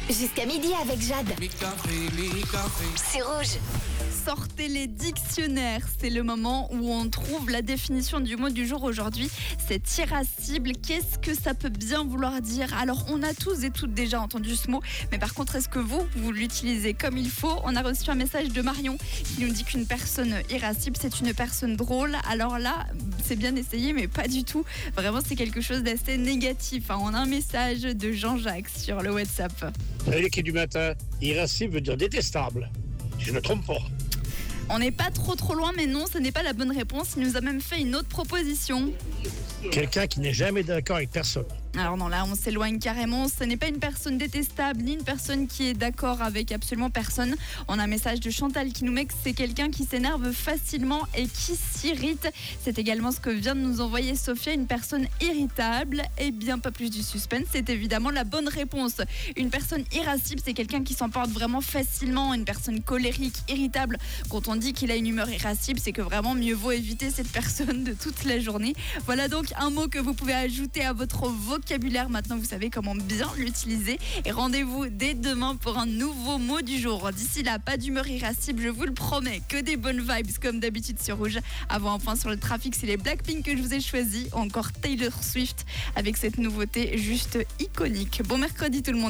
Jusqu'à midi avec Jade. C'est rouge. Sortez les dictionnaires, c'est le moment où on trouve la définition du mot du jour aujourd'hui. C'est irascible. Qu'est-ce que ça peut bien vouloir dire? Alors, on a tous et toutes déjà entendu ce mot, mais par contre, est-ce que vous l'utilisez comme il faut? On a reçu un message de Marion qui nous dit qu'une personne irascible, c'est une personne drôle. Alors là, c'est bien essayé, mais pas du tout. Vraiment, c'est quelque chose d'assez négatif. On a un message de Jean-Jacques sur le WhatsApp. L'équipe du matin, irascible veut dire détestable. Je ne trompe pas. On n'est pas trop loin, mais non, ce n'est pas la bonne réponse. Il nous a même fait une autre proposition. Quelqu'un qui n'est jamais d'accord avec personne. Alors non, là, on s'éloigne carrément. Ce n'est pas une personne détestable, ni une personne qui est d'accord avec absolument personne. On a un message de Chantal qui nous met que c'est quelqu'un qui s'énerve facilement et qui s'irrite. C'est également ce que vient de nous envoyer Sophia, une personne irritable. Et bien, pas plus du suspense, c'est évidemment la bonne réponse. Une personne irascible, c'est quelqu'un qui s'emporte vraiment facilement. Une personne colérique, irritable. Quand on dit qu'il a une humeur irascible, c'est que vraiment mieux vaut éviter cette personne de toute la journée. Voilà donc un mot que vous pouvez ajouter à votre vocabulaire. Maintenant, vous savez comment bien l'utiliser. Et rendez-vous dès demain pour un nouveau mot du jour. D'ici là, pas d'humeur irascible, je vous le promets. Que des bonnes vibes comme d'habitude sur Rouge. Avant un point sur le trafic, c'est les Blackpink que je vous ai choisis. Encore Taylor Swift avec cette nouveauté juste iconique. Bon mercredi tout le monde.